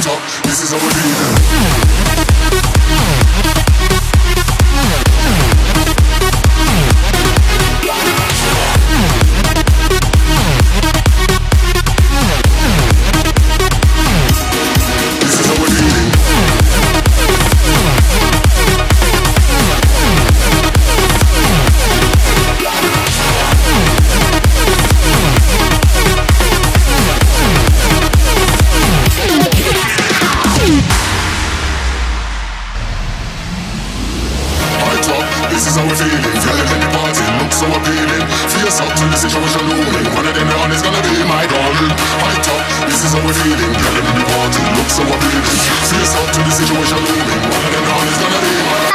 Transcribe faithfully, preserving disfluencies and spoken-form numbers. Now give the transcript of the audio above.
top, this is how we feel. This is how we're feeling, feeling in the party, look so appealing. Face up to the situation looming, one of them on is gonna be my darling. High top, this is how we're feeling, feeling in the party, look so appealing. Face up to the situation looming, one of them on is gonna be my